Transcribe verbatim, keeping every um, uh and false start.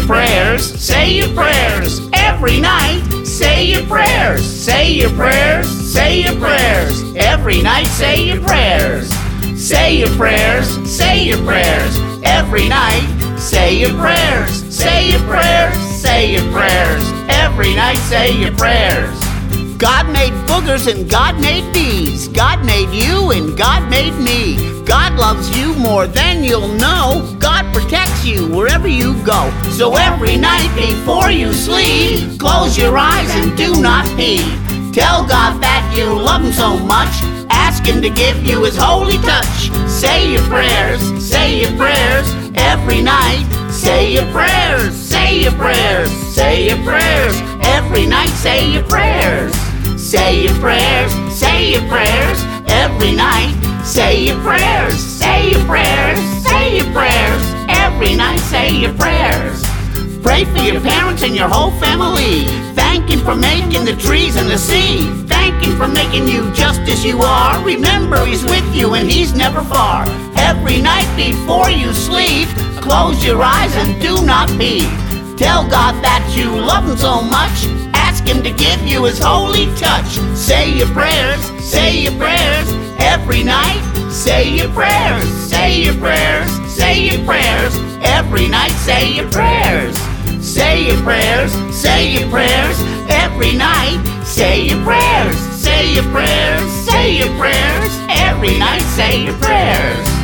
prayers, say your prayers. Every night, say your prayers. Say your prayers, say your prayers. Every night, say your prayers. Say your prayers, say your prayers. Every night, say your prayers. Say your prayers, say your prayers. Every night, say your prayers. God made boogers and God made bees. God made you and God made me. God loves you more than you'll know. God protects you wherever you go. So every night before you sleep, close your eyes and do not pee. Tell God that you love Him so much. Ask Him to give you His holy touch. Say your prayers, say your prayers. Every night, say your prayers. Say your prayers, say your prayers. Every night, say your prayers. Say your prayers, say your prayers. Every night, say your prayers. Say your prayers, say your prayers. Every night, say your prayers. Pray for your parents and your whole family. Thank Him for making the trees and the sea. Thank Him for making you just as you are. Remember He's with you and He's never far. Every night before you sleep, close your eyes and do not pee. Tell God that you love Him so much. Ask Him to give you His holy touch. Say your prayers, say your prayers. Every night, say your prayers. Say your prayers, say your prayers. Every night, say your prayers. Say your prayers, say your prayers. Every night, say your prayers. Say your prayers, say your prayers. Every night, say your prayers.